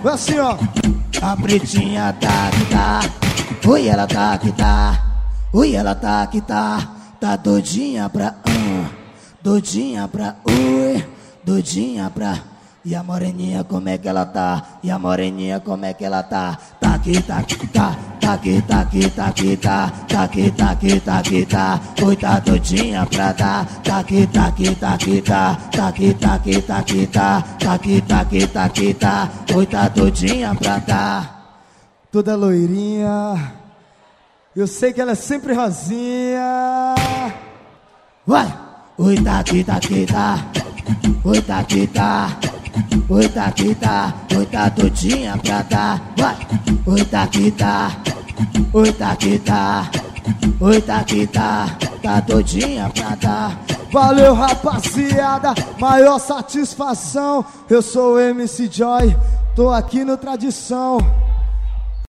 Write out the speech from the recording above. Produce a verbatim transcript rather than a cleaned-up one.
Assim, ó. A pretinha tá que tá, oi ela tá que tá, oi ela tá que tá, tá doidinha pra um, doidinha pra ui, doidinha pra. E a moreninha como é que ela tá? E a moreninha como é que ela tá? Tá que tá que tá, tá que tá que tá que tá, tá que tá que tá que tá, oi tá doidinha pra dar, tá que tá que tá que tá, tá que tá que tá que tá, tá que tá que tá que tá, oi tá doidinha pra dar. Toda loirinha, eu sei que ela é sempre rosinha. Vai! Oi tá que tá que tá, oi tá que tá, oi tá que tá, oi tá doidinha pra dar. Vai! Oi tá que tá, oi tá que tá, oi tá que tá, tá doidinha pra dar. Valeu, rapaziada, maior satisfação. Eu sou o M C Joy, tô aqui no Tradição.